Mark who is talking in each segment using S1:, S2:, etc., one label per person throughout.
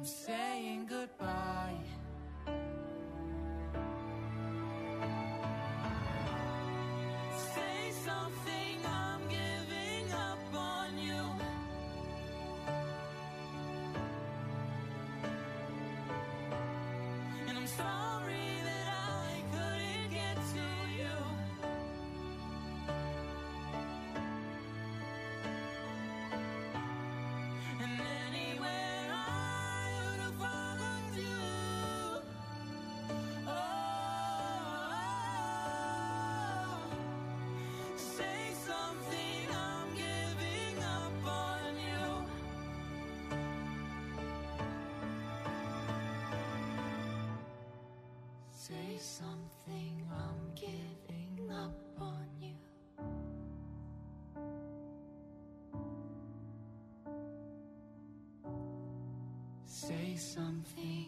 S1: saying goodbye. Say something, I'm giving up on you. And I'm sorry that I couldn't get to you. And anywhere I would have followed you. Oh, say something, I'm giving up on you. Say something, I'm giving up on you. Say something.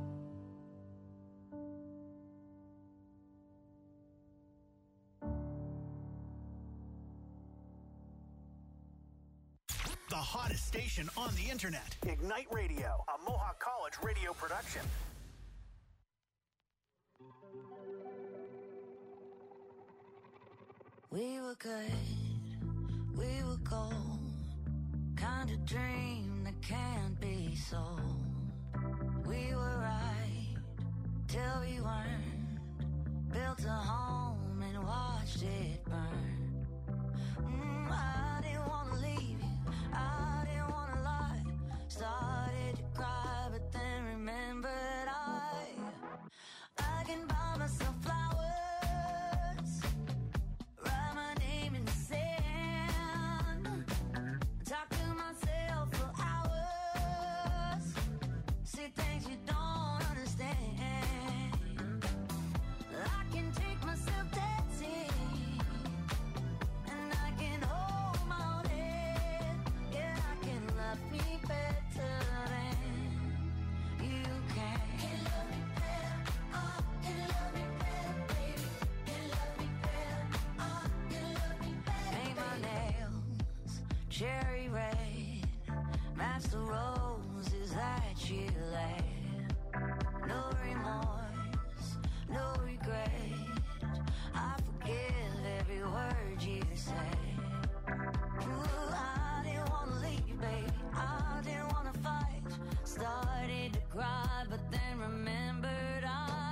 S2: The hottest station on the internet. Ignite Radio, a Mohawk College radio production.
S3: We were good, we were gold, kind of dream that can't be sold. We were right till we weren't, built a home and watched it burn. I didn't want to leave you, I didn't want to lie. Started to cry, but then remembered I can buy myself flowers, write my name in the sand, talk to myself for hours, say things you don't understand. I can take myself dancing, and I can hold my own head. Yeah, I can love me better than you can. Can love me better, oh, can love me better, baby. Can love me better, oh, can love me better. Paint my nails cherry red, match the roses that you laid. No remorse, no regret. I forgive every word you said. Ooh, I didn't want to leave, baby. I didn't want to fight. Started to cry, but then remembered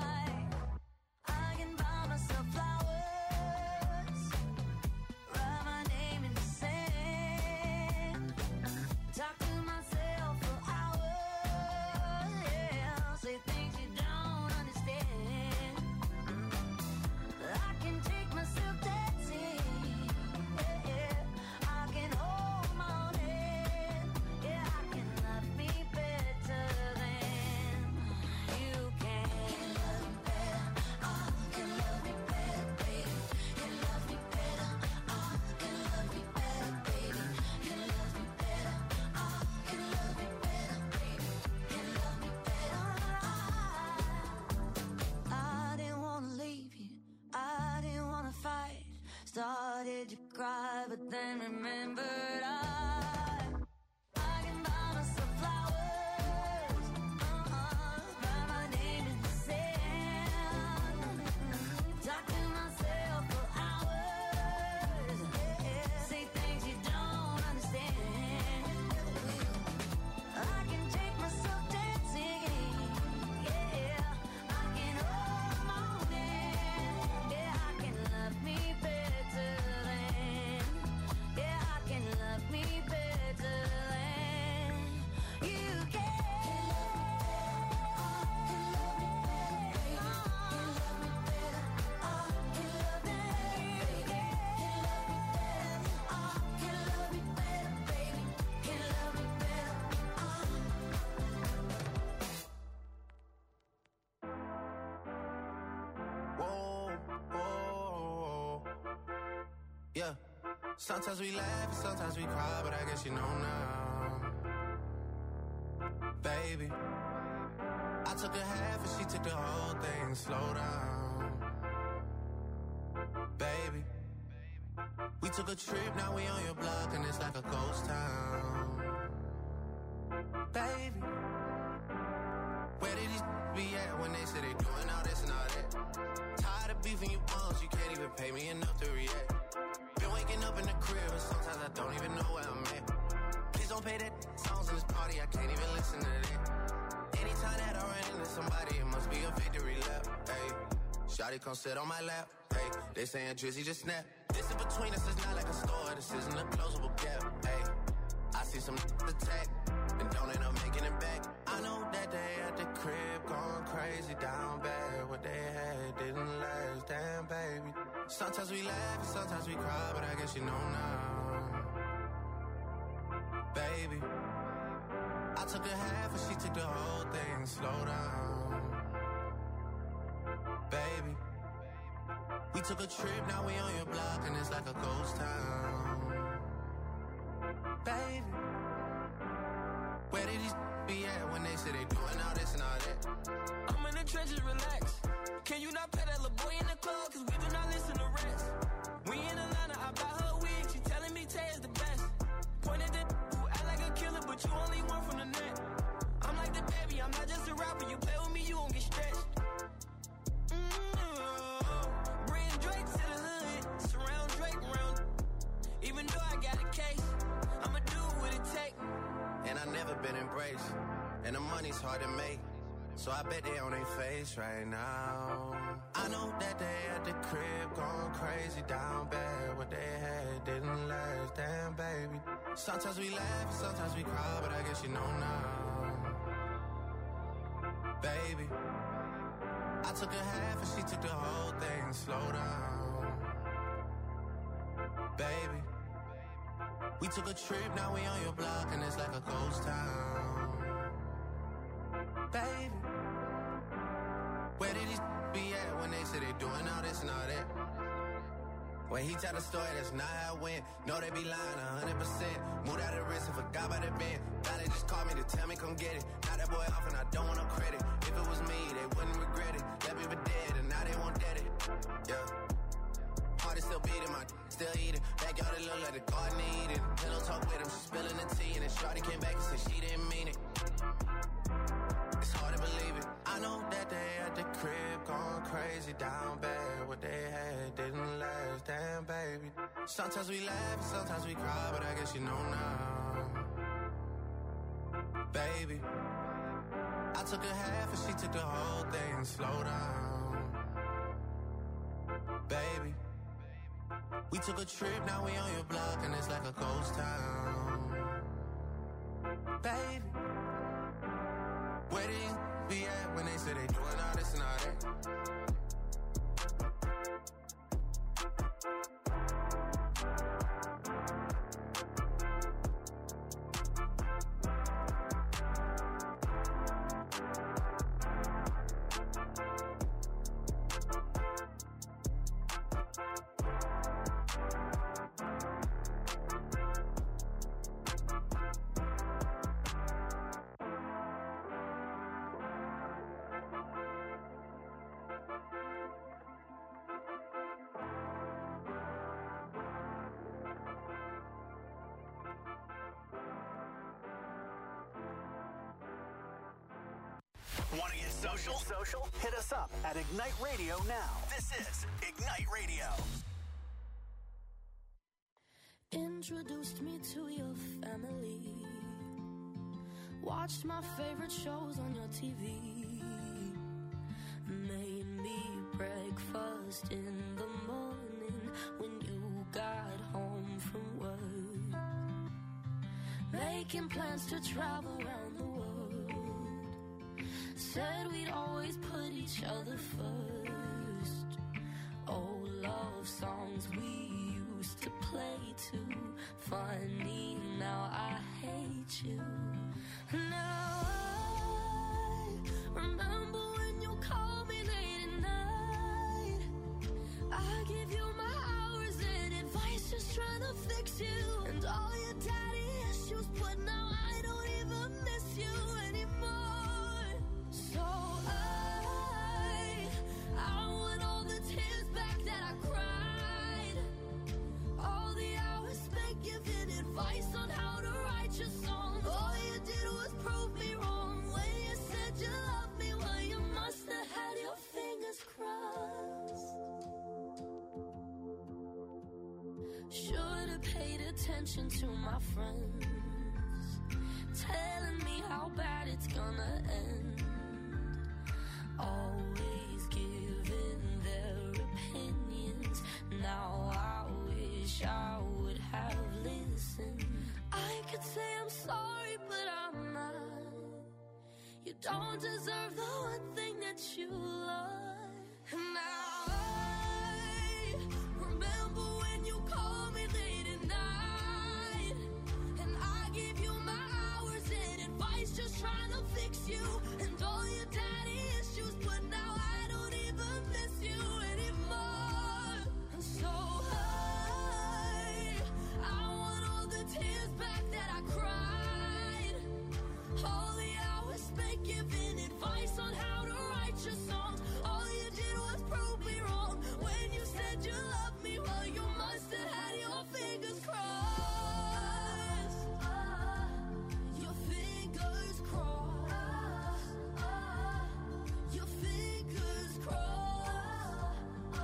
S3: I can buy myself flowers, write my name in the sand, talk to myself for hours, yeah, say things you don't understand. I can take myself dancing, yeah, I can hold my own head, yeah, I can love me better than you can. Can love me better, oh, can love me better, baby. Can love me better, oh, can love me better, baby. Can love me better, oh, can love me better, baby. Can love me better, I didn't want to leave you, I didn't want to fight. Started to cry, but then remembered I can buy myself flowers, write my name in the sand, talk to myself for hours, yeah, say things you don't understand. I can take myself dancing, yeah, I can hold my own hand, yeah, I can love me better than, yeah, I can love me better than you can.
S4: Whoa, whoa, yeah. Sometimes we laugh and sometimes we cry, but I guess you know now, baby. I took a half and she took the whole thing. Slow down, baby. We took a trip, now we on your block and it's like a ghost town, baby. be at when they say they doing all this and all that? Tired of beefing you bums, you can't even pay me enough to react. Been waking up in the crib and sometimes I don't even know where I'm at. Please don't play that songs in this party, I can't even listen to that. Anytime that I run into somebody, it must be a victory lap. Hey, shawty come sit on my lap. Hey, they saying Drizzy just snap. This in between us is not like a store, this isn't a closable gap. Hey, I see some attack and don't end up making it back. I know that they at the crib going crazy down bad. What they had didn't last, damn baby. Sometimes we laugh and sometimes we cry, but I guess you know now, baby. I took a half and she took the whole thing. Slow down, baby. We took a trip, now we on your block and it's like a ghost town, baby. Where did these be at when they say they doing all this and all that?
S5: I'm in the trenches, relax. Can you not pay that little boy in the club? Cause we do not listen to rest. We in Atlanta, I buy her wig. She telling me Tay is the best. Pointed at who act like a killer, but you only one from the net. I'm like the baby, I'm not just a rapper. You play with me, you won't get stretched. Bring Drake to the hood. Surround Drake around. Even though I got a case, I'ma do what it take.
S4: And I never been embraced, and the money's hard to make, so I bet they on their face right now. I know that they at the crib going crazy down bad. What they had didn't last, damn baby. Sometimes we laugh and sometimes we cry, but I guess you know now, baby. I took a half and she took the whole thing. Slow down, baby. We took a trip, now we on your block and it's like a ghost town, baby. Where did these be at when they say they doing all this and all that? When he tell the story, that's not how it went. No, they be lying 100%. Moved out of the wrist and forgot about the bend. Now they just called me to tell me come get it. Now that boy off and I don't want no credit. If it was me, they wouldn't regret it. Left me for dead and now they won't dead it. Yeah. Heart is still beating, my still eating. Backyard it look like the garden eating. Pillow talk with him, she spilling the tea. And then shawty came back and said she didn't mean it. It's hard to believe it. I know that they at the crib going crazy down bad. What they had didn't last, damn baby. Sometimes we laugh and sometimes we cry, but I guess you know now, baby. I took a half and she took the whole thing. Slow down, baby. We took a trip, now we on your block and it's like a ghost town, baby. Where do you be at when they say they doing all this and all that?
S2: Want to get social? Hit us up at Ignite Radio now. This is Ignite Radio.
S6: Introduced me to your family. Watched my favorite shows on your TV. Made me breakfast in the morning when you got home from work. Making plans to travel around the world. Said we'd always put each other first. Old love songs we used to play too. Funny, now I hate you. Now I remember when you called me late at night. I give you my hours and advice, just trying to fix you. And all your daddy issues, but now I don't even miss you anymore. So I want all the tears back that I cried. All the hours spent giving advice on how to write your songs. All you did was prove me wrong when you said you loved me. Well, you might. paid attention to my friends, telling me how bad it's gonna end. Always giving their opinions. Now I wish I would have listened. I could say I'm sorry, but I'm not. You don't deserve the one thing that you love. And now I remember when you called me late at night, and I gave you my hours and advice, just trying to fix you and all your daddy issues. But now I don't even miss you anymore. And so I want all the tears back that I cried, all the hours spent giving advice on how to write your songs. All you did was prove me wrong when you said you loved me. Well, you must have had your fingers crossed. Your fingers crossed. Your fingers crossed.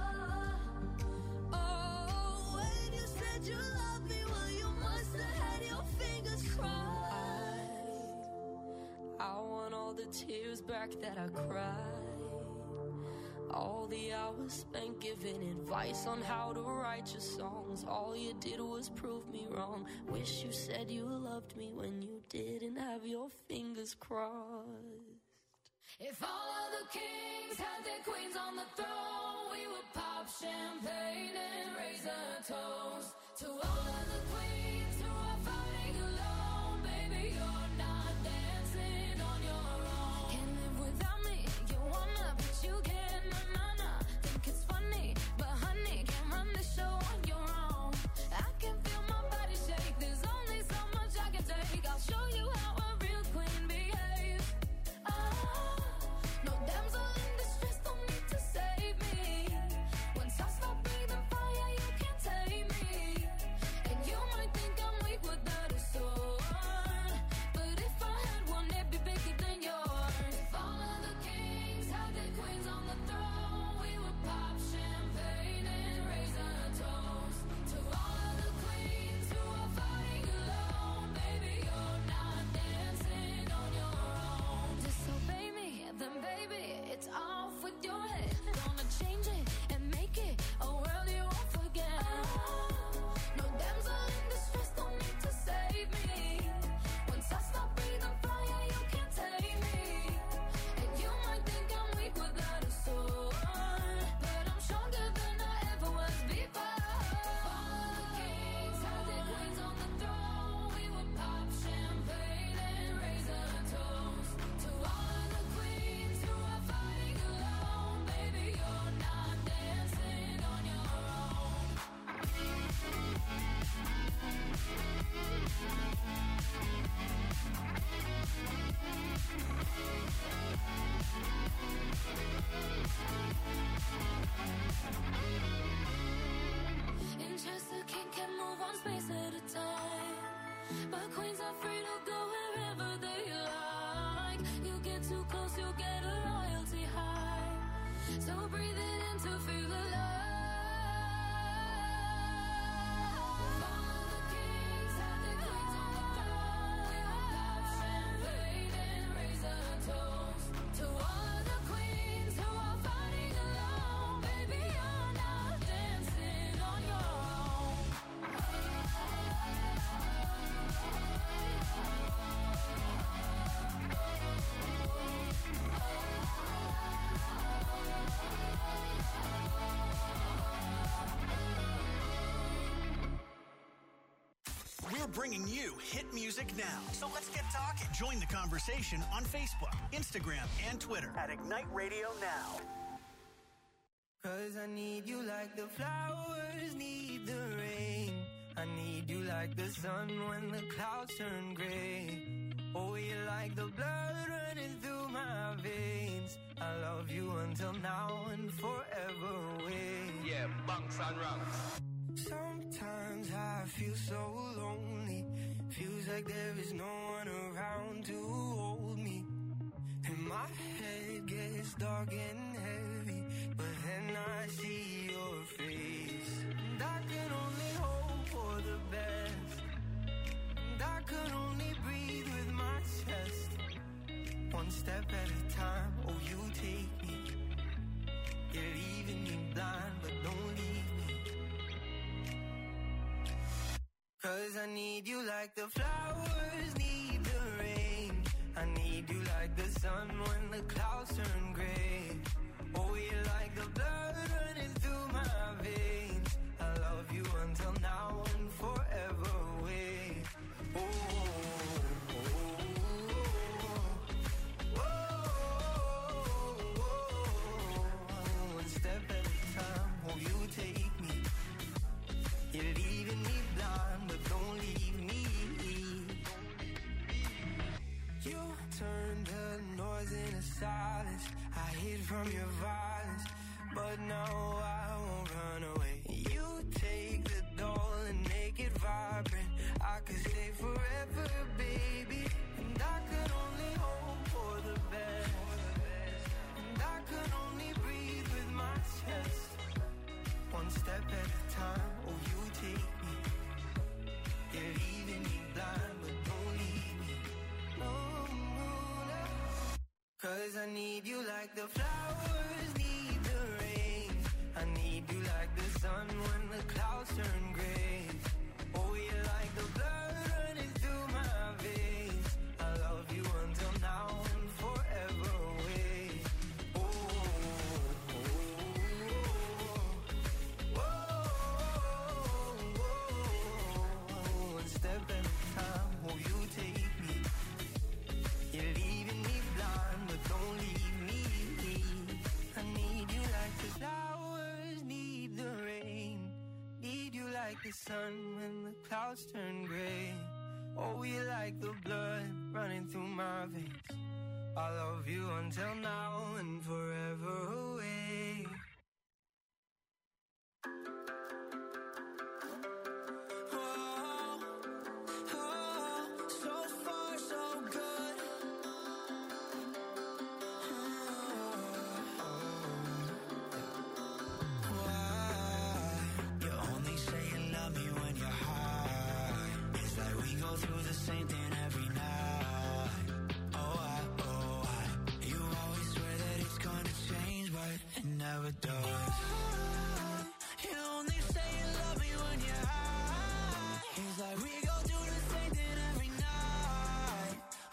S6: Oh, when you said you loved me, well, you must have had your fingers crossed. I want all the tears back that I cried, all the hours spent giving advice on how to write your songs. All you did was prove me wrong. Wish you said you loved me when you didn't have your fingers crossed. If all of the kings had their queens on the throne, we would pop champagne and raise a toast to all of the queens who are fighting alone. Baby, you're not dancing on your own. Can't live without me, you wanna, but you can't. Think it's funny, but honey, can't run the show on your own. I can feel my body shake, there's only so much I can take. I'll show you how a real queen behaves. No damsel in distress, don't need to save me. Once I stop breathing fire, you can't tame me. And you might think I'm weak without a sword, but if I had one, it'd be bigger than yours. If all of the kings had their queens on the throne, we would pop champagne and raise a toast to all of the queens who are fighting alone. Baby, you're not dancing on your own. Disobey me, then baby, it's off with your head. Gonna change it and make it a world you won't forget. No damsel in distress, don't need to save me. Once I stop breathing fire, you can't tame me. And you might think I'm weak without a sword, but I'm stronger than I ever was before. All the kings had their queens on the throne, we would pop champagne and raise a toast to all of the queens who are fighting alone. Baby, you're not dancing on your own. In Chester, king can move one space at a time, but queens are free to go wherever they like. You get too close, you get a royalty high, so breathe it in to feel alive. All of the kings had their queens on the throne, we would pop champagne and raise a toast to all of the queens who are fighting alone. Baby, you're not dancing on your own.
S2: We're bringing you hit music now. So let's get talking. Join the conversation on Facebook, Instagram, and Twitter at Ignite Radio Now.
S7: 'Cause I need you like the flowers need the rain. I need you like the sun when the clouds turn gray. Oh, you're like the blood running through my veins. I love you until now and forever away.
S8: Yeah, bunks and rungs.
S7: Sometimes I feel so lonely. Feels like there is no one around to hold me. And my head gets dark and heavy, but then I see your face. And I can only hope for the best. 'Cause I need you like the flowers need the rain. I need you like the sun when the clouds turn gray. Oh, you're like the blood running through my veins. I love you until now and forever away. Oh, oh, oh, oh, oh. One step at a time, oh, you take me. You're leaving me blind, but don't leave me. You turned the noise into silence. I hid from your violence, but now I won't run away. You take the doll and make it vibrant. I could stay forever, baby. And I could only hope for the best. And I could only breathe with my chest. One step at a time, oh, you take me. You're leaving me blind, but don't leave me. No, no, no. 'Cause I need you like the flowers need the rain. I need you like the sun when the clouds turn gray. Oh, you're like the blood running through my veins. I love you until now and forever away. Oh, oh, oh, oh, oh. One step at a time, oh, you take me. You're leaving me blind, but don't leave me. I need you like the flowers need the rain. Need you like the sun when the clouds turn gray. Oh, you like the blood running through my veins. I love you until now and forever away.
S5: So far, so good.
S9: You only say you love me when you're high. It's like we go through the same thing every night. You always swear that it's gonna change, but it never does.
S5: You only say you love me when you're high. It's like we go through the same thing every night.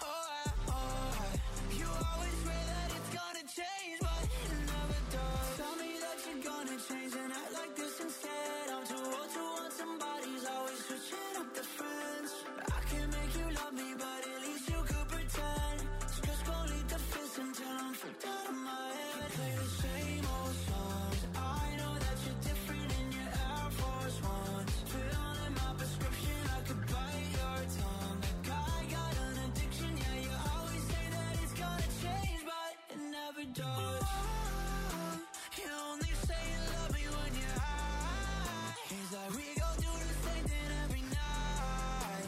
S5: You always swear that it's gonna change, but it never does. Tell me that you're gonna change and act like this instead. I'm too old to want somebody's always switching up the friends. I can make you love me, but at least you could pretend. Just gon' lead the fence until I'm freaked out of my head. Play the same old songs. I know that you're different in your Air Force Ones. Filling my prescription, I could bite your tongue. Like I got an addiction, yeah, you always say that it's gonna change, but it never does. You only say you love me when you're high. It's like we go through the same thing every night.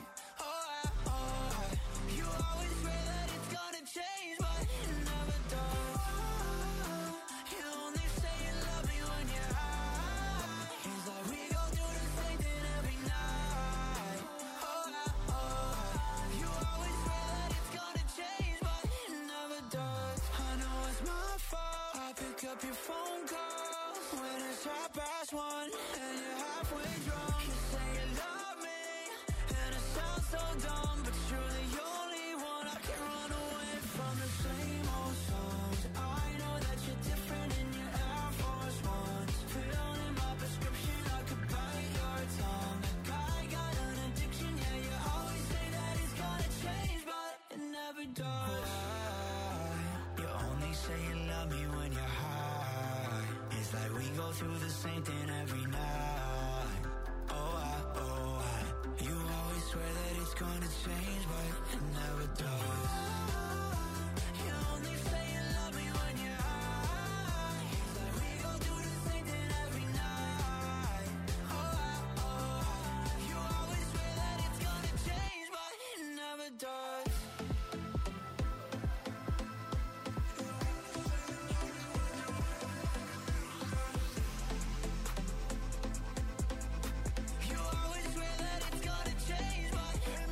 S5: You always swear that it's gonna change, but it never does. You only say you love me when you're high. It's like we go through the same thing every night. You always swear that it's gonna change, but it never does. I know it's my fault. I pick up your phone calls when it's 1:30 and you're halfway drunk. You say you love me, and it sounds so dumb, but you're the only one I can run away from. The same old songs. I know that you're different in your Air Force Ones. Filling my prescription, I could bite your tongue. Like I got an addiction, yeah, you always say that it's gonna change, but it never does.
S9: You only say you love me when you're high. It's like we go through the same thing every night. You always swear that it's gonna change, but it never does.
S5: You only say you love me when you're high. It's like we go through the same thing every night. You always swear that it's gonna change, but it never does. You always swear that it's gonna change, but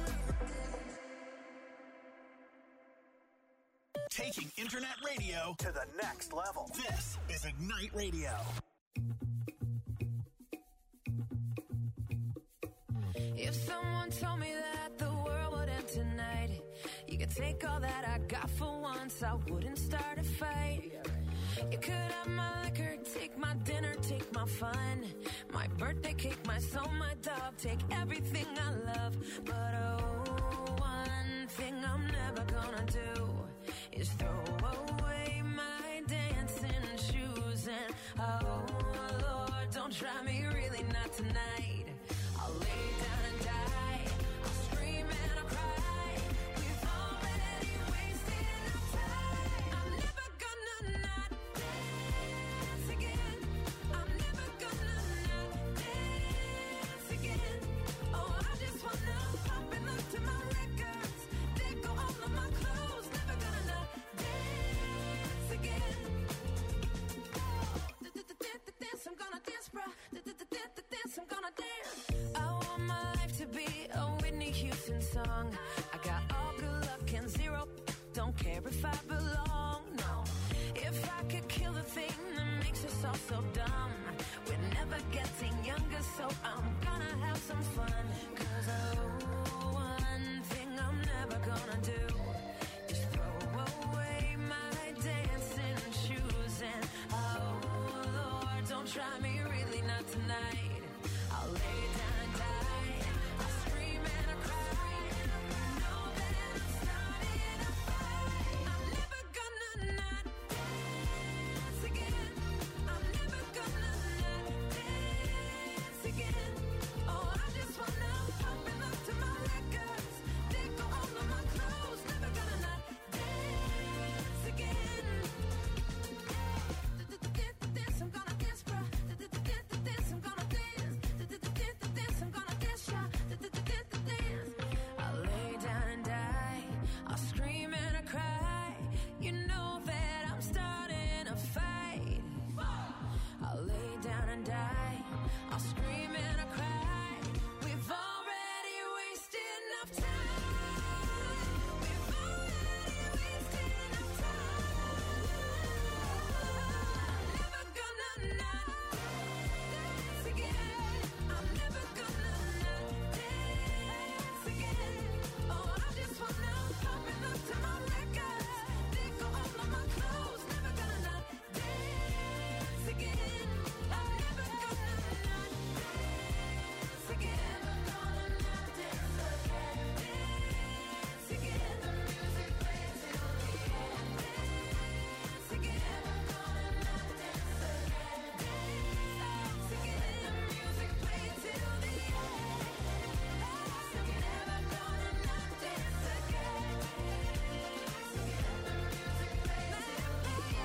S2: Taking internet radio to the next level. This is Ignite Radio.
S6: If someone Someone told me that the world would end tonight. You could take all that I got for once, I wouldn't start a fight. You could have my liquor, take my dinner, take my fun, my birthday cake, my soul, my dog, take everything I love. But oh, one thing I'm never gonna do is throw away my dancing shoes. And oh Lord, don't try me, really not tonight. I'll lay down and die, I'll scream and I'll cry. We've already wasted enough time. I'm never gonna not dance again. I'm never gonna not dance again. Oh, I just wanna pop and look to my records, dig go all of my clothes. Never gonna not dance again. Dance, I'm gonna dance, bruh. Dance, I'm gonna dance. I want my life to be a Whitney Houston song. I got all good luck and zero, don't care if I belong, no. If I could kill the thing that makes us all so dumb, we're never getting younger, so I'm gonna have some fun. Cause oh, one thing I'm never gonna do is throw away my dancing shoes. And oh Lord, don't try me, really not tonight. I'll lay down and die, I'll scream and I'll cry. Know that I'm starting a fight. I'm never gonna not dance again. I'm never gonna not dance again. Oh, I just wanna pop and look to my records, dig go all of my clothes. Never gonna not dance again. Dance, I'm gonna dance, bruh. Dance, I'm gonna dance. Dance, I'm gonna dance, yeah. Dance. I'll lay down and die, I'll scream and I'll cry. You know that I'm starting a fight. I'll lay down and die, I'll scream and I'll cry. We've already wasted enough time. We've already wasted enough time. Never gonna not dance again. I'm never gonna not dance again. Oh, I just wanna pop and look to my records, dig go all of my clothes. Never gonna not dance again. I'm never gonna not dance again. Gonna not dance again. Dance again. The music plays till the end. Dance again. Gonna not dance again. Dance again. The music plays till the end. I'm never gonna not dance again. Dance again. The music plays till the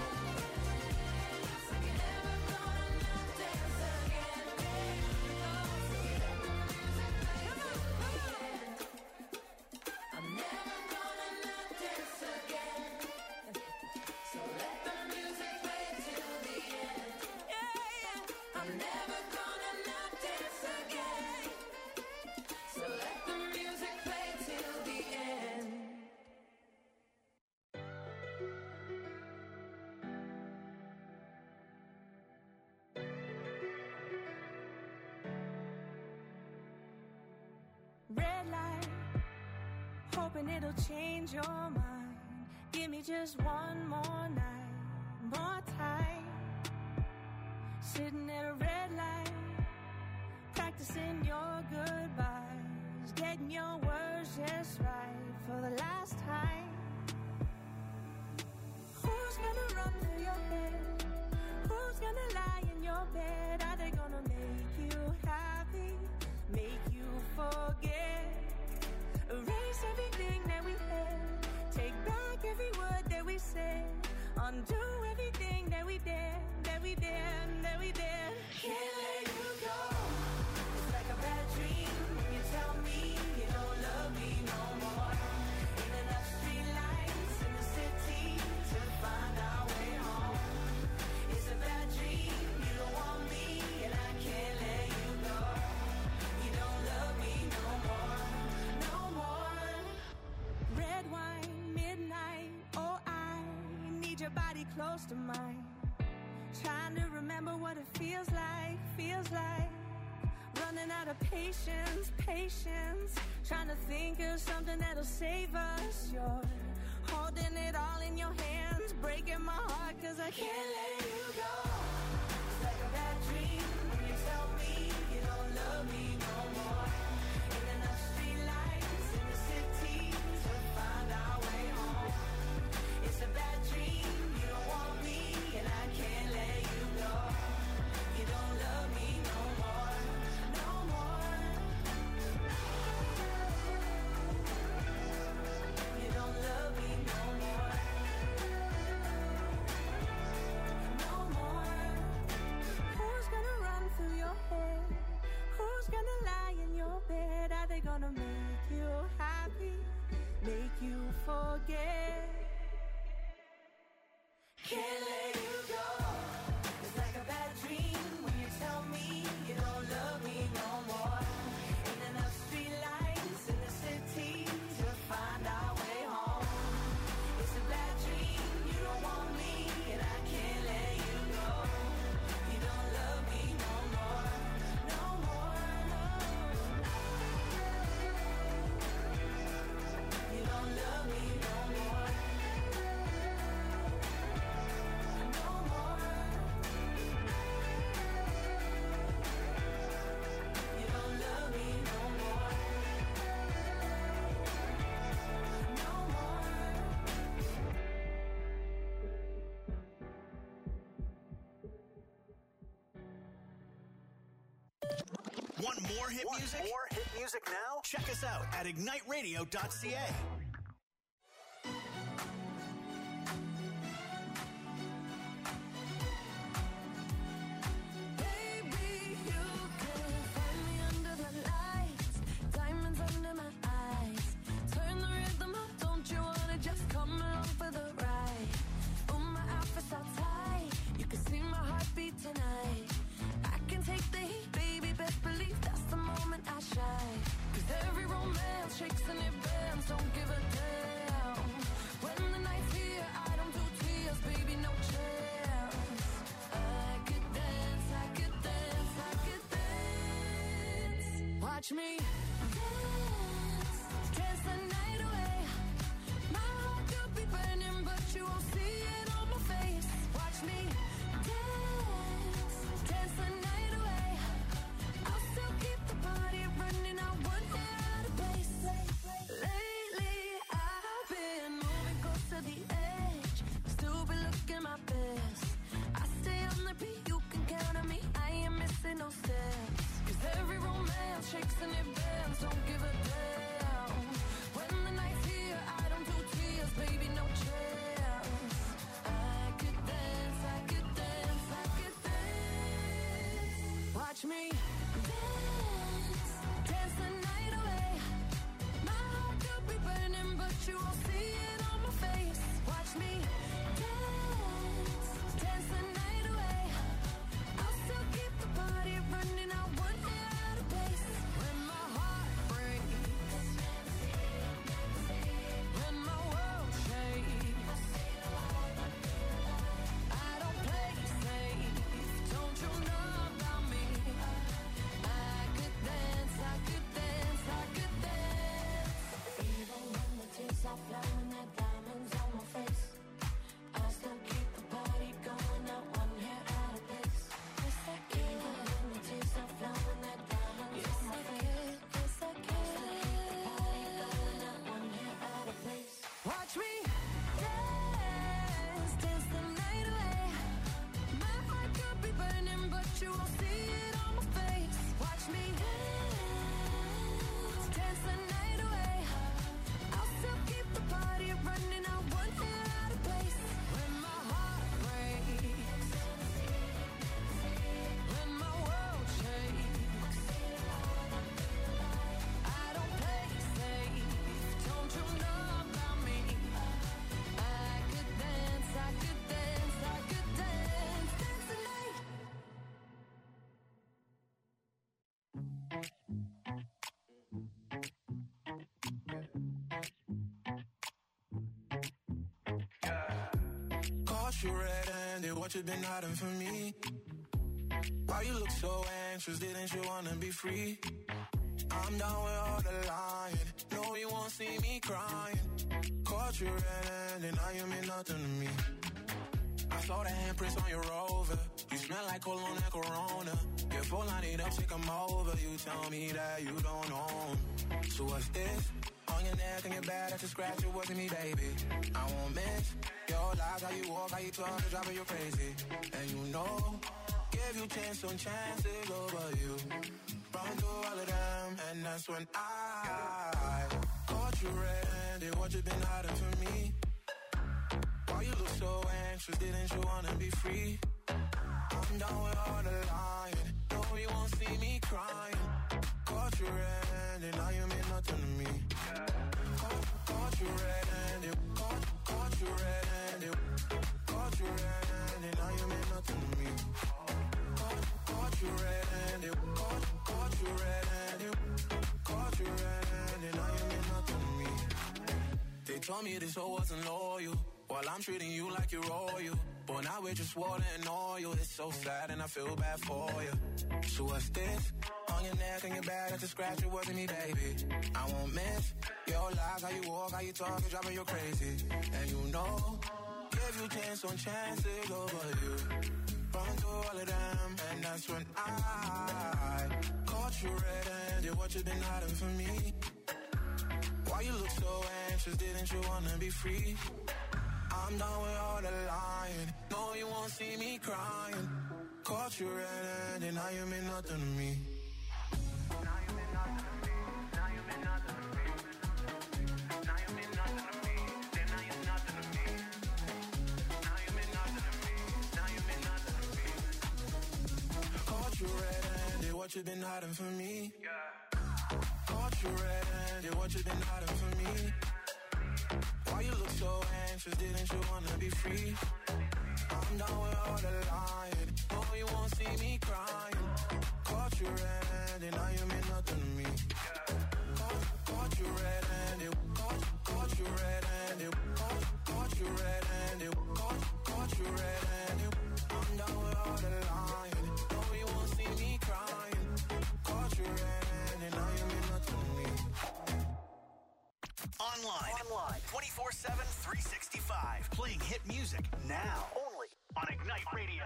S6: end. I'm never gonna not dance again. So let the music play till the end. I'm never gonna not dance again. So let the music play till the end.
S10: Red light, hoping it'll change your mind. Give me just one more night, more time. Sitting at a red light, practicing your goodbyes, getting your words just right for the last time. Who's gonna run through your head? Who's gonna lie in your bed? Are they gonna make you happy, make you forget? Erase everything that we had, take back every word that we said, undo everything that we did, that we did, that we did. Can't let you go. It's like a bad dream when you tell me you don't love me no more. Ain't enough streetlights in the city to find our way home. It's a bad dream, you don't want me, and I can't let you go. You don't love me no more, no more. Red wine, midnight, oh I need your body close to mine. Trying to remember what it feels like, running out of patience. Trying to think of something that'll save us. You're holding it all in your hands, breaking my heart 'cause I can't let you go. It's like a bad dream when you tell me you don't love me no more. Ain't enough street lights in the city to find our way home. It's a bad dream, you don't want me and I can't let you go. You don't love me no more, no more. You don't love me no more, no more. Who's gonna run through your head? Who's gonna lie in your bed? Are they gonna make you happy? Make you forget? Can't let you go. It's like a bad dream when you tell me you don't love me no more. Ain't enough street lights in the city to find our way home. It's a bad dream, you don't want me and I can't let you go. You don't love me no more, no more, no. You don't love me no more, no more. You don't love me no more, no more.
S2: Want more hit music? More hit music now? Check us out at igniteradio.ca.
S6: Baby, you can find me under the lights, diamonds under my eyes. Turn the rhythm up, don't you wanna just come along for the ride? Oh, my outfit's all tight, you can see my heartbeat tonight. I can take the heat, baby, best believe that's the moment I shine. 'Cause every romance shakes and it bends, don't give a damn. When the night's here, I don't do tears, baby, no chance. I could dance, I could dance, I could dance. Watch me dance, dance the night away. My heart could be burning, but you won't see it on my face. Watch me dance, dance the night away. I'll still keep the party running, I won't get out of place. Lately, I've been moving close to the edge, still be looking my best. I stay on the beat, you can count on me, I ain't missing no steps. 'Cause every romance shakes and it bends, don't give a damn. When the night's here, I don't do tears, baby, no chance. I could dance, I could dance, I could dance. Watch me dance, dance the night away. My heart could be burning, but you won't see it on my face. Watch me dance, dance the night away. I'll still keep the party running, I won't get out of place. When my heart breaks, when my world shakes, I don't play safe, don't you know about me? I could dance, I could dance, I could dance. Even when the tears are flowing, there diamonds on my face, I still keep the party going, not one hair out of place. Yes, I can. Even when the tears are flowing, there diamonds on my face. Yes, I can. Still keep the party going, not one hair out of place. Watch me dance, dance the night away. My heart could be burning, but you won't see it on my face. Watch me dance, dance the night away. I'll still keep the party running, I won't get out of place. When my heart breaks, when my world shakes, I don't play safe, don't you know about me? I could dance, I could dance, I could dance, dance the night.
S11: Caught you red-handed, what you been hiding from me? Why you look so anxious? Didn't you wanna be free? I'm down with all the lying. No, you won't see me crying. Caught you red-handed, now you mean nothing to me. I saw the handprints on your Rover. You smell like cologne and Corona. Your phone line it up, take 'em over. You tell me that you don't own. So what's this? On your neck and your back, that's a scratch, it wasn't me, baby. I won't miss your lies, how you walk, how you talk, it's driving you crazy. And you know, give you chance on chances over you. Run through all of them, and that's when I caught you red-handed. What you been hiding from me? Why you look so anxious? Didn't you wanna be free? I'm down with all the lying. No, you won't see me crying. Caught you red-handed, now you mean nothing to me. Caught you red-handed, caught you red-handed, caught you red-handed, now you mean nothing to me. Caught you red-handed, caught you red-handed, caught you red-handed, now you mean nothing to me. They told me this hoe wasn't loyal, while I'm treating you like you're royal. But now we're just water and oil. It's so sad and I feel bad for you. So what's this? On your neck and your back, that's a scratch, it wasn't me, baby. I won't miss your lies, how you walk, how you talk, it's driving you crazy. And you know, give you chance on chances over you. Run through all of them, and that's when I caught you red-handed. What you been hiding from me? Why you look so anxious? Didn't you wanna be free? I'm done with all the lying. No, you won't see me crying. Caught you red-handed, now you mean nothing to me. Now you mean nothing to me. Now you mean nothing to me. Now you mean nothing to me. Then now you're nothing to me. Now you mean nothing to me. Now you mean nothing to me. Caught you red-handed, what you been hiding from me? Caught you red-handed, what you been hiding from me? Why you look so anxious? Didn't you wanna be free? I'm down with all the lying. No, you won't see me crying. Caught you red-handed, now you mean nothing to me. Caught you red-handed, caught you red-handed, caught you red-handed, caught you red-handed. I'm down with all the lying. No, you won't see me crying. Caught you red-handed, now you mean nothing to me.
S2: Online 24/7, 365. Playing hit music now. Only on Ignite Radio.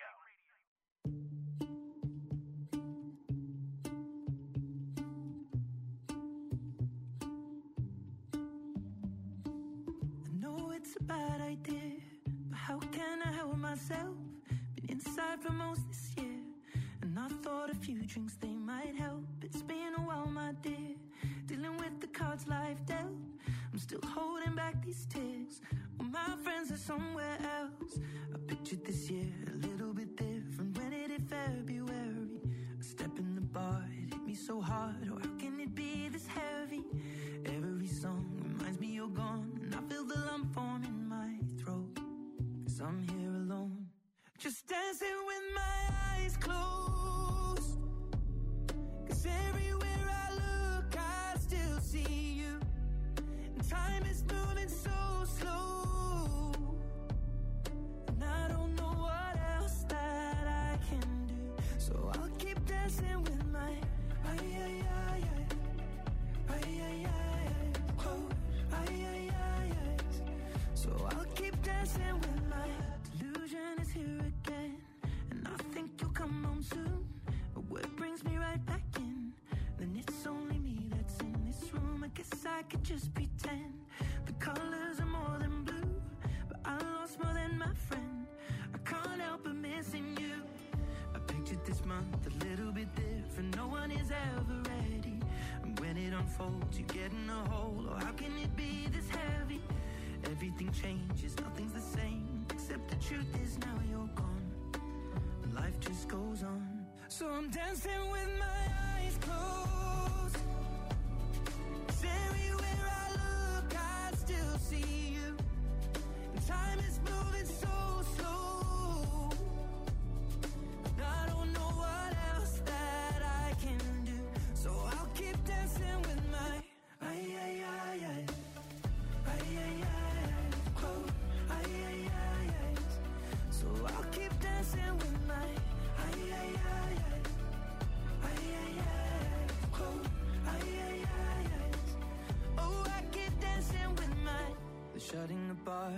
S7: I know it's a bad idea, but how can I help myself? Been inside for most this year, and I thought a few drinks they might help. It's been a while, my dear, dealing with the cards life dealt. I'm still holding back these tears. Well, my friends are somewhere else. I pictured this year a little bit different. When it hit February, a step in the bar, it hit me so hard. Oh, how can it be this heavy? Every song reminds me you're gone, and I feel the lump form in my throat. 'Cause I'm here alone, just dancing with my eyes closed. 'Cause everywhere I look, I still see you. Time is moving so slow, and I don't know what else that I can do. So I'll keep dancing with my So I'll keep dancing with my delusion is here again, and I think you'll come home soon. But what brings me right back in? Then it's only me that's in this room. I guess I could just pretend the colors are more than blue, but I lost more than my friend. I can't help but missing you. I pictured this month a little bit different. No one is ever ready, and when it unfolds you get in a hole. Oh, how can it be this heavy? Everything changes, nothing's the same, except the truth is now you're gone, and life just goes on. So I'm dancing with my eyes closed. 'Cause everywhere I look, I still see you. And time is moving so slow, and I don't know what else that I can do. So I'll keep dancing with my So I'll keep dancing with my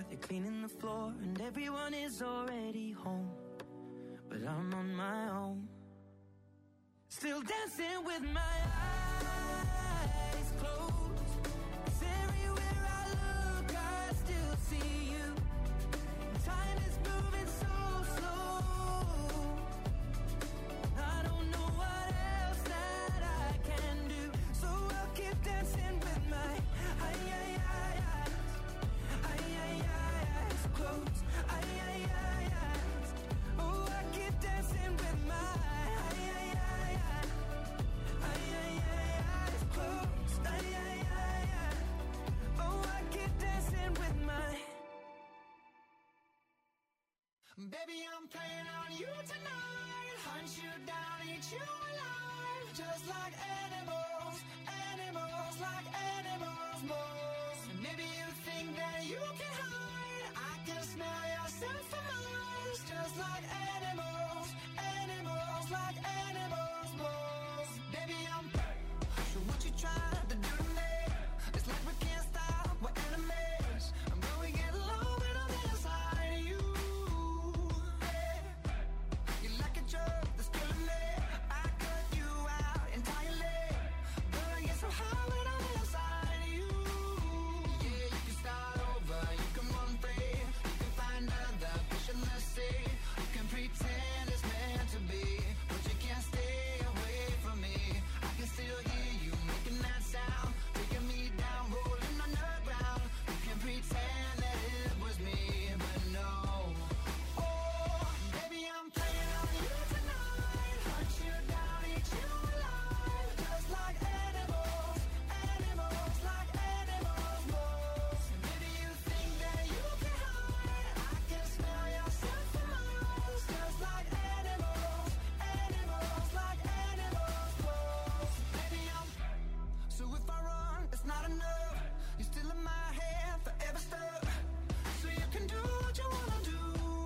S7: They're cleaning the floor and everyone is already home, but I'm on my own, still dancing with my eyes closed. 'Cause everywhere I look, I still see you. Time is moving so slow. I don't know what else that I can do, so I'll keep dancing with my eyes closed. Oh, I keep dancing with my eyes closed. Oh, I keep dancing with my.
S12: Baby, I'm playing on you tonight. Hunt you down, eat you alive. Just like animals, animals, like animals, moles. And maybe you think that you can hide. I can smell yourself from miles. Just like animals, animals, like animals, moles. Baby, I'm so what you trying to do to me? It's like we can't stop, we're enemies. And when we get low, we don't inside of you. You like a drug that's killing me. I cut you out entirely, but I get so high when I'm inside of you. Yeah, you can start over, you can run free, you can find another fish in the sea. You can pretend it's meant to be, but you can't stay away from me. I can still hear you making that sound, taking me down, rolling on the ground. You can pretend that it was me, but no. Oh, baby, I'm playing on you tonight. Hunt you down, eat you alive. Just like animals, animals, like animals, moles. Maybe you think that you can hide. I can smell yourself from miles. Just like animals, animals, like animals, moles. Baby, I'm. So if I run, it's not enough. You're still in my head, forever stuck. So you can do what you wanna do.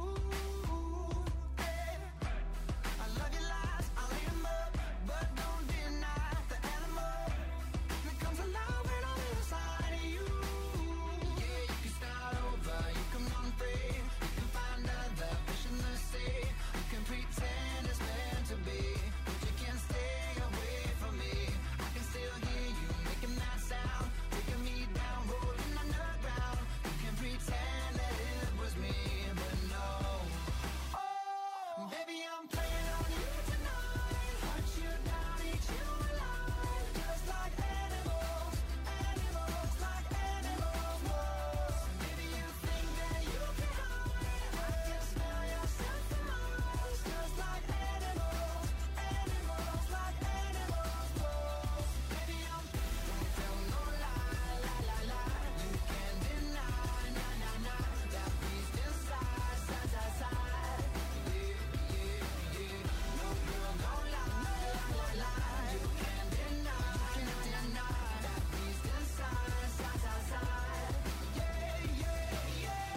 S12: Hey. I love your lies, I'll eat 'em up, but don't deny the animal that comes alive when I'm inside of you. Yeah, you can start over, you can run free, you can find other fish in the sea. You can pretend it's meant to be, but you can't stay away from me. I can still hear you making that sound, taking me down, rolling on the ground. You can pretend that it was me, but no. Oh, baby, I'm playing on you tonight. Hunt you down, eat you alive. Just like animals, animals, like animals, moles. Maybe you think that you can hide. I can smell yourself from miles. Just like animals, animals, like animals, moles. Baby, I'm don't tell no lie, la la la. You can't deny, na na na. That beast inside, side side side. Yeah, yeah, yeah. No girl, don't lie, la la la. You can't deny, that beast inside, side side side. Yeah, yeah, yeah.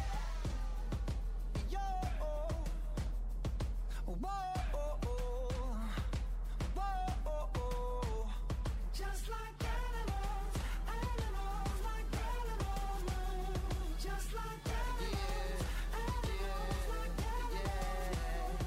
S12: Yo, whoa, whoa. Just like animals, animals, like animals, just like animals, animals, like animals.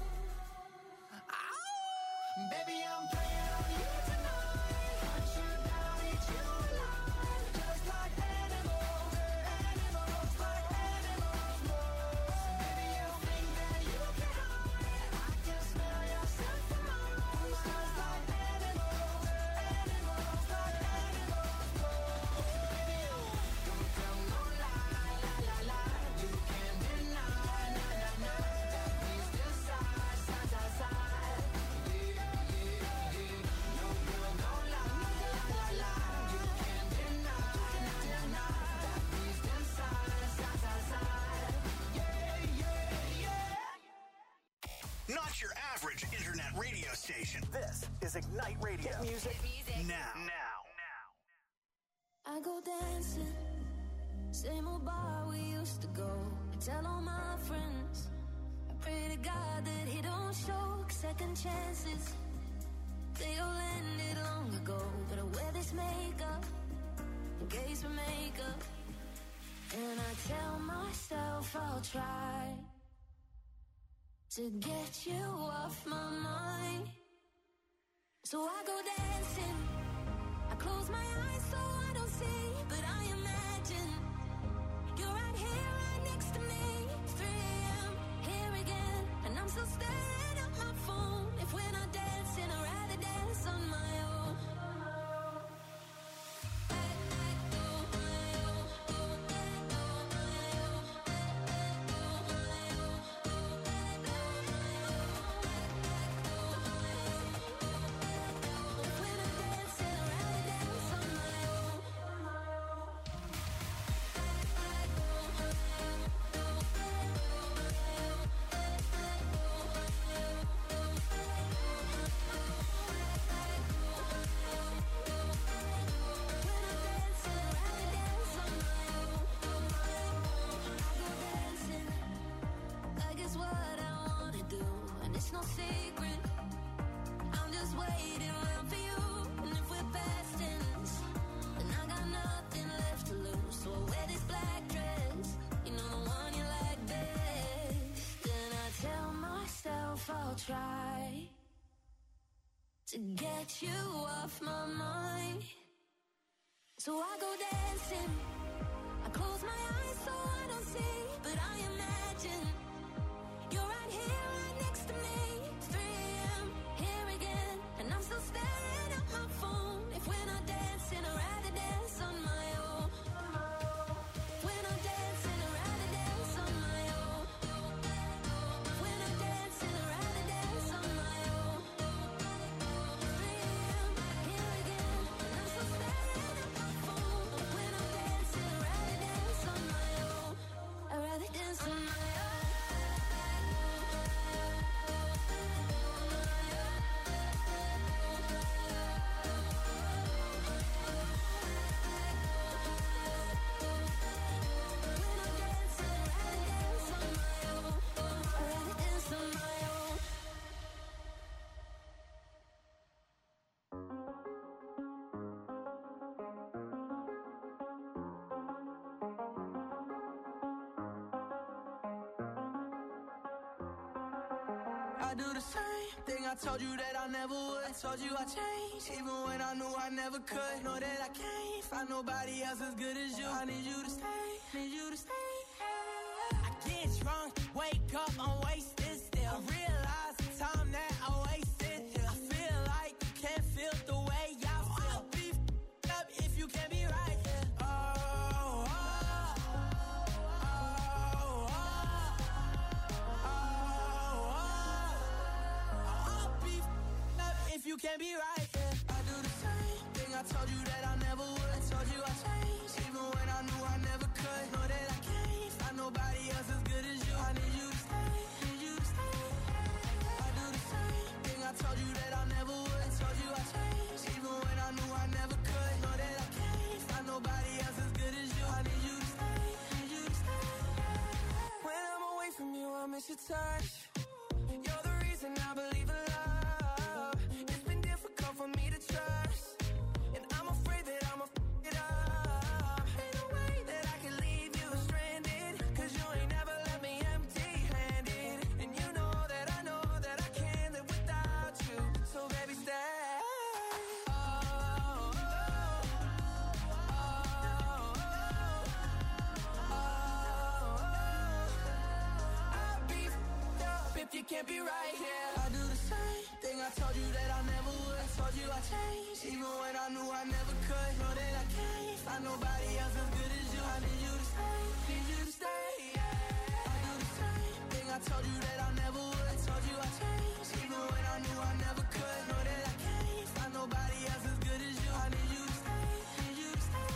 S12: Baby, I'm playing on you tonight. Hunt you down, eat you alive. Just like animals, animals, like animals, moles. Maybe you think that you can hide. I can smell yourself from miles. Just like animals, animals, like animals, moles. Baby, don't tell no lie, la la la. You can't deny, na na na. That beast inside, side side side. Yeah, yeah, yeah. No girl, don't lie, la la la. You can't deny, na na na. That beast inside, side side side. Yeah, yeah, yeah.
S2: Not your average internet radio station. This is Ignite Radio. Hit music now.
S6: I go dancing, same old bar we used to go. I tell all my friends, I pray to God that he don't show second chances. They all ended long ago, but I wear this makeup in case we make up. And I tell myself I'll try to get you off my mind. So I go dancing, I close my eyes so I don't see, but I imagine you're right here, right next to me. 3 a.m., here again, and I'm still staring at my phone. If we're not dancing, I'd rather dance on my own. It's no secret, I'm just waiting around for you. And if we're past tense, then I got nothing left to lose. So I wear this black dress, you know, the one you like best. And I tell myself I'll try to get you off my mind. So I go dancing, I close my eyes so I don't see, but I imagine you're right here, right next to me. 3 a.m., here again, and I'm still staring at my phone. If we're not dancing, I'd rather dance on my own. If we're not dancing, I'd rather dance on my own. If we're not dancing, I'd rather dance on my own. 3 a.m., here again, and I'm still staring at my phone. If we're not dancing, I'd rather dance on my own. I'd rather dance on my own.
S7: I do the same thing I told you that I never would. I told you I changed, even when I knew I never could. Know that I can't find nobody else as good as you. I need you to stay, need you to stay. I get drunk, wake up, I'm wasted still. I realize the time that I wasted here. I feel like you can't feel the way I feel. I'll be f***ed up if you can't be right here. If you can't be right, yeah. I do the same thing I told you that I never would. I told you I changed, even when I knew I never could. Know that I can't find nobody else as good as you. I need you to stay, need you to stay. I do the same thing I told you that I never would. I told you I changed, even when I knew I never could. Know that I can't find nobody else as good as you. I need you to stay, need you to stay. When I'm away from you, I miss your touch. You're the reason I believe in love. For me to trust, and I'm afraid that I'ma f*** it up. Ain't no way that I can leave you stranded, 'cause you ain't never left me empty-handed. And you know that I can't live without you. So baby, stay. I'll be f***ed up if you can't be right here. I do the same thing I told you that I never would. I told you I changed, even when I knew I never could. Know that I can't find nobody else as good as you. I need you to stay, need you to stay. Yeah. I do the same thing I told you that I never would. I told you I changed, even when I knew I never could. Know that I can't find nobody else as good as you. I need you to stay, need you to stay.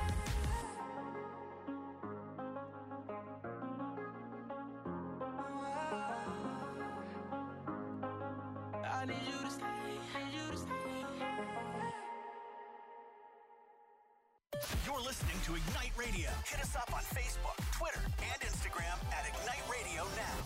S7: I need you to stay, need you to stay.
S2: You're listening to Ignite Radio. Hit us up on Facebook, Twitter, and Instagram at Ignite Radio Now.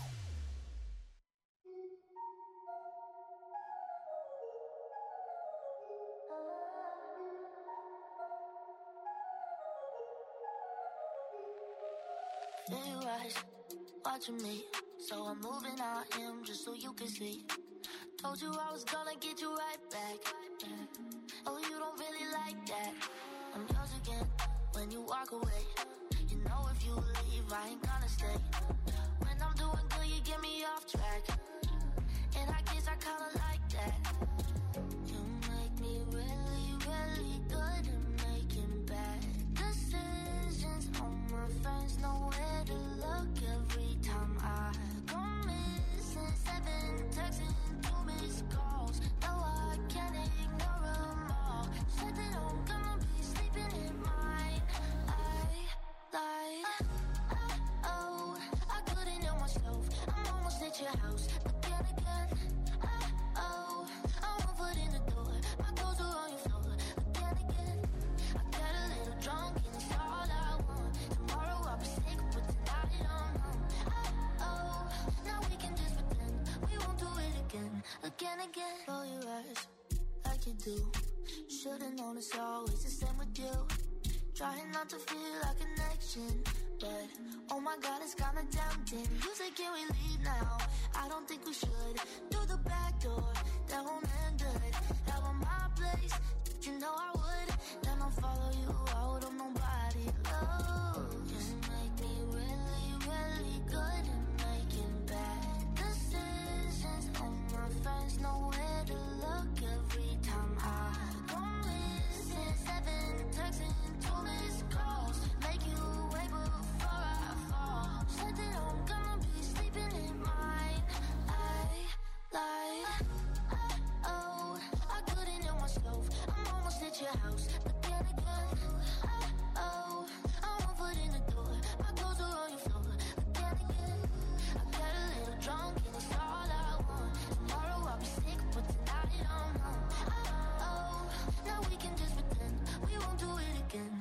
S3: feel your eyes watching me, so I'm moving out in just so you can see. Told you I was gonna get you right back. Oh, you don't really like that. I'm yours again when you walk away. You know if you leave, I ain't gonna stay. When I'm doing good, you get me off track. And I guess I kinda like that. You make me really, really good at making bad decisions. All my friends know where to look every time I go missing. 7 texts and 2 missed calls. No, I can't ignore them all. Said that I'm gonna be sleeping in mine. Oh, I couldn't help myself. I'm almost at your house again. Oh, I'm 1 foot in the door. My clothes are on your floor again. I got a little drunk and it's all I want. Tomorrow I'll be sick, but tonight I'm home. Oh, now we can just pretend we won't do it again. Roll your eyes like you do. Should've known it's always the same with you. Trying not to feel a connection, but oh my God, it's kinda tempting. You say, can we leave now? I don't think we should. Through the back door, that won't end good. Out on my place, you know I would. Then I'll follow you out on nobody. Oh, just make me really, really good at making bad decisions. All my friends know where to look every time I go missing. 7 texts and 2 missed calls. Make you wait before I fall. Said that I'm gonna be sleeping in mine. Oh, I couldn't help myself. I'm almost at your house again. Oh, I'm 1 foot in the door. My clothes are on your floor again. I got a little drunk and it's all I want. Tomorrow I'll be sick, but tonight I'm home. Oh, now we can just pretend we won't do it again.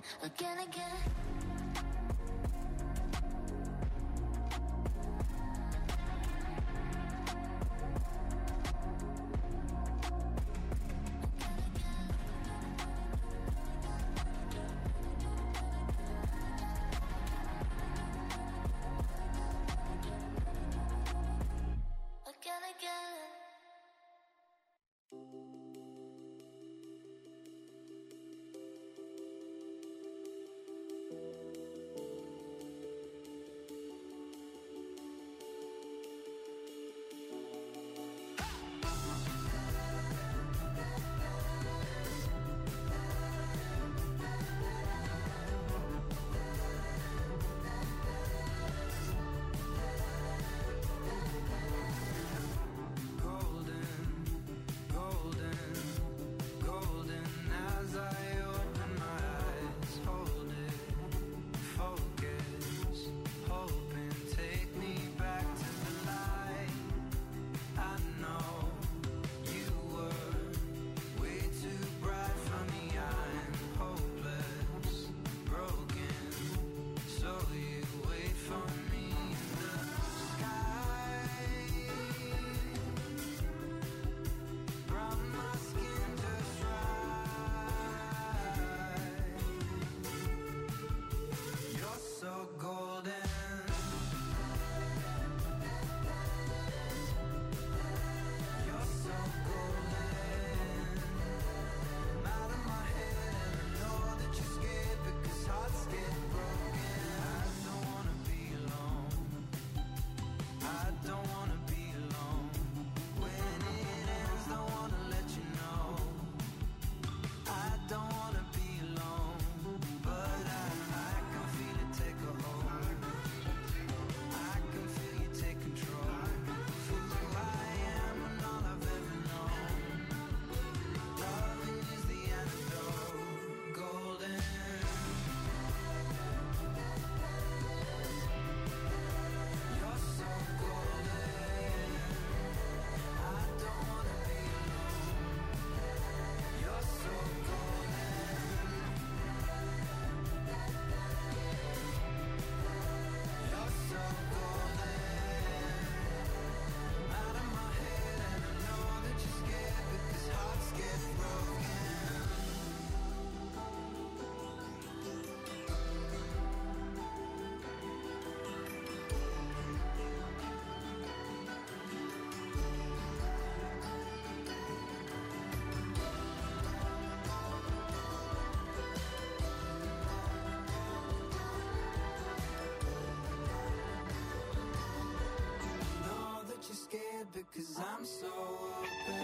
S12: I'm so open.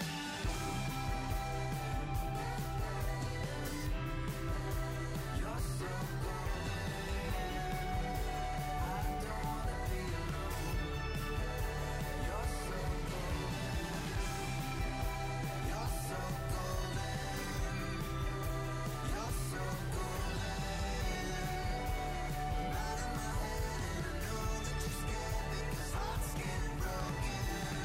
S12: You're so golden. I don't wanna be alone. You're so golden. You're so golden. You're so golden. Right in my head, and I know that you're scared because hearts get broken.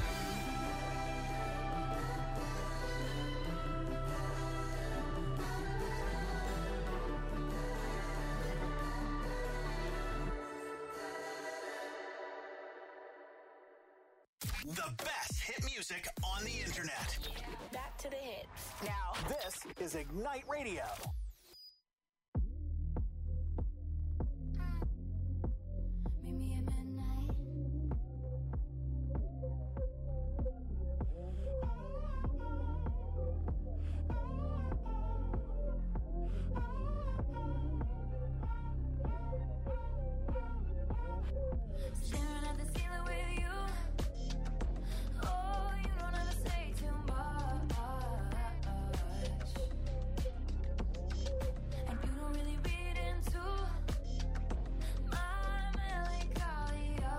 S2: The best hit music on the internet.
S13: Back to the hits.
S2: Now, this is Ignite Radio.
S3: Meet me at midnight. Staring at the ceiling with you. Oh, you don't ever say too much. And you don't really read into my melancholia.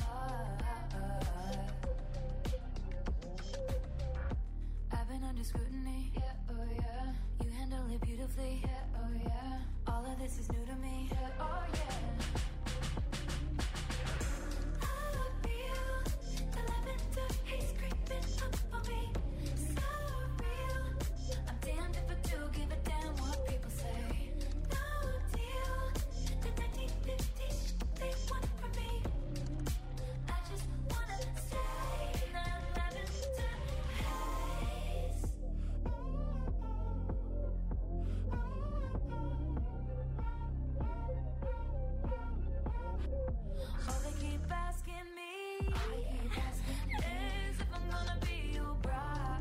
S3: I've been under scrutiny. Yeah, oh yeah. You handle it beautifully. Yeah, oh yeah. All of this is new to me. Yeah, oh yeah. I feel the lavender haze creeping up on me. So real. I'm damned if I do give a damn what people say. No deal. The 1950s they want from me. I just wanna stay in that lavender haze. All they keep asking me is if I'm gonna be your bride.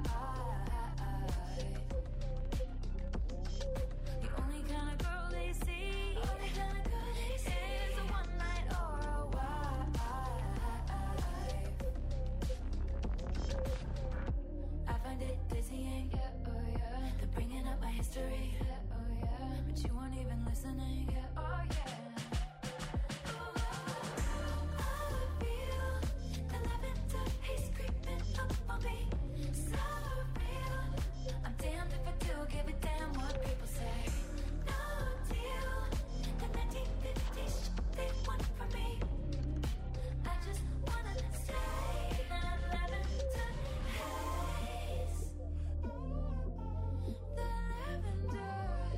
S3: The only kind of girl they see is a one night or a wife. I find it dizzying, yeah, oh yeah. They're bringing up my history, yeah, oh yeah. But you weren't even listening, yeah, oh yeah. I feel the lavender haze creeping up on me. So real. I'm damned if I do give a damn what people say. No deal. The 1950s they want from me. I just wanna stay in that lavender haze. The lavender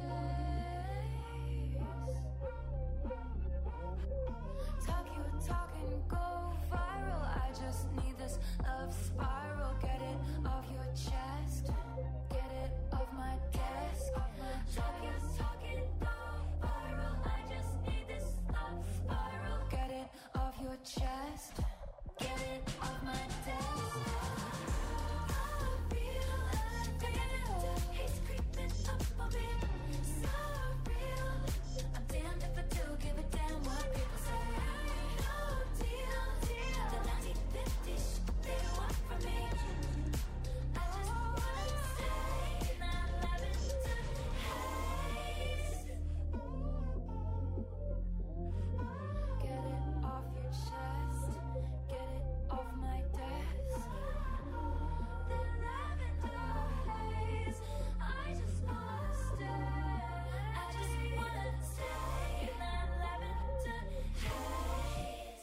S3: haze. Talk your talk and go viral. I just need this love spiral. Get it off your chest. Get it off my desk. Talk your talk and go viral. I just need this love spiral. Get it off your chest. Get it off my desk. I feel the lavender haze creeping up on me. So real. I'm damned if I do give a damn what people say. No deal. The 1950s they want from me. I just wanna stay in that lavender haze. Get it off your chest. Get it off my desk. The lavender haze. I just wanna stay. I just wanna stay in that lavender haze.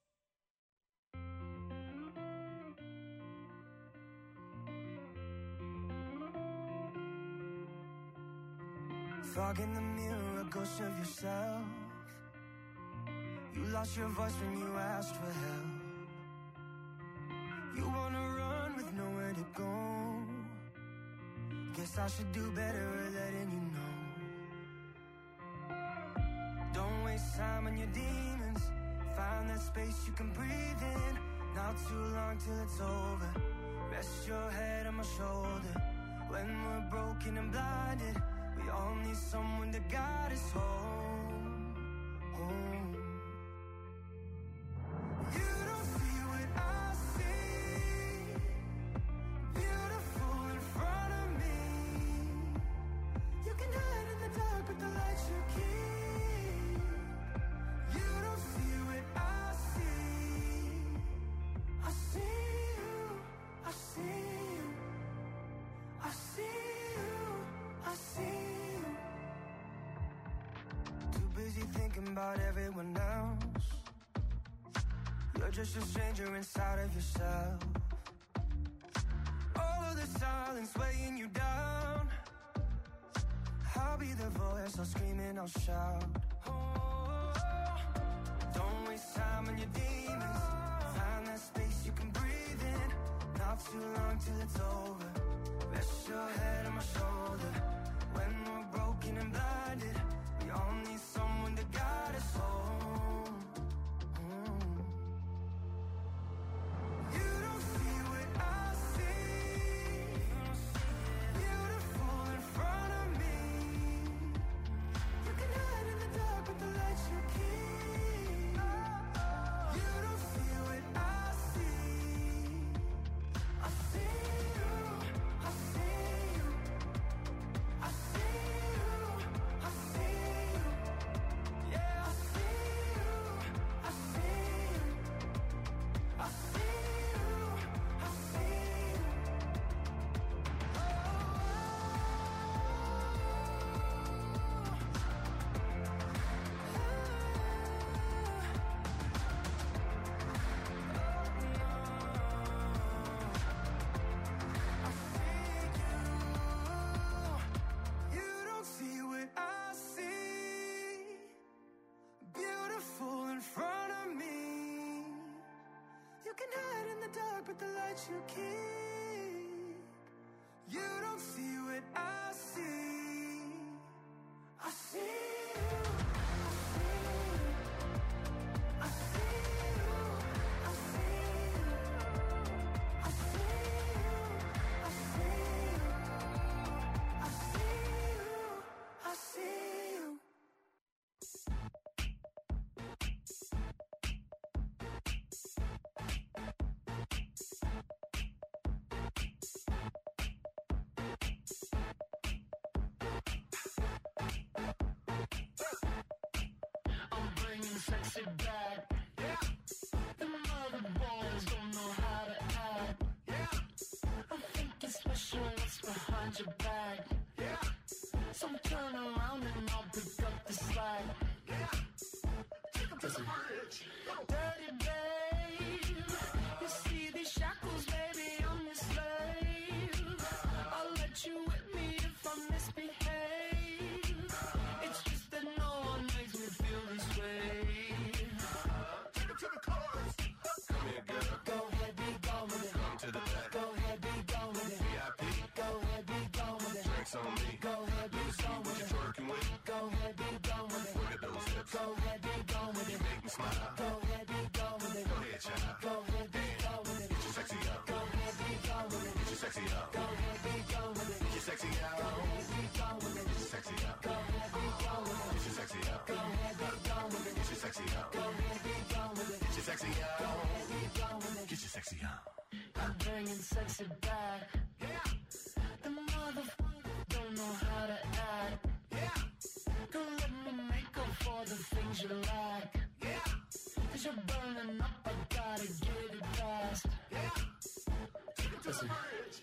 S7: Fog in the mirror, a ghost of yourself. You lost your voice when you asked for help. You wanna run with nowhere to go. Guess I should do better at letting you know. Don't waste time on your demons. Find that space you can breathe in. Not too long till it's over. Rest your head on my shoulder. When we're broken and blinded, we all need someone to guide us home. Home. You don't see what I see. busy thinking about everyone else. You're just a stranger inside of yourself. All of the silence weighing you down. I'll be the voice, I'll scream and I'll shout. Oh, don't waste time on your demons. Find that space you can breathe in. Not too long till it's over. Rest your head on my shoulder. When we're broken and blinded, we all need someone to guide us home. You don't see what I see. Beautiful in front of me. You can hide in the dark with the lights you keep. You don't see what I see. I see you, I see you, I see you, I see you. Yeah, I see you, I see you, I see you, I see you. You don't see what I see. Beautiful in front of me. You can hide in the dark, but the lights you keep. You don't see what I see. I see you. I see you. I see you. I see you. I see you. I see you. I see you.
S9: I'm bringing sexy back. Yeah. The mother boys don't know how to act. Yeah. I'm thinking special, what's behind your back? Yeah. So turn around and I'll pick up the slack. Yeah. Take 'em to the bridge. Dirty babe, you see these shackles, baby, I'm your slave. I'll let you whip me if I misbehave. It's just that no one makes me feel this way. Take 'em to the chorus. Come here, girl. Go ahead, be gone with it. Come to the back. Go ahead, be gone with it. VIP. Go ahead, be gone with it. Drinks on me. Go ahead, be gone with it. Twerking with. Go ahead, be gone with it. Look at those hips. Go ahead, be gone with it. You make me smile. Go ahead, be gone with it. Go ahead, child. Go ahead, be gone with it. Get your sexy out. Go ahead, be gone with it. Get your sexy out. Go ahead, be gone with it. Get your sexy out. Go ahead, be gone with it. Get your sexy out. Go ahead, be gone with it. Get your sexy out. Go ahead, be gone with it. Get your sexy out. Go ahead, be gone with it. Get your sexy out. Go ahead, be gone with it. Get your sexy out. I'm bringing sexy back. Yeah. The motherfuckers don't know how to act. Yeah. Don't let me make up for the things you lack. Yeah. 'Cause you're burning up, I gotta get it fast. Yeah. Take 'em to the bridge.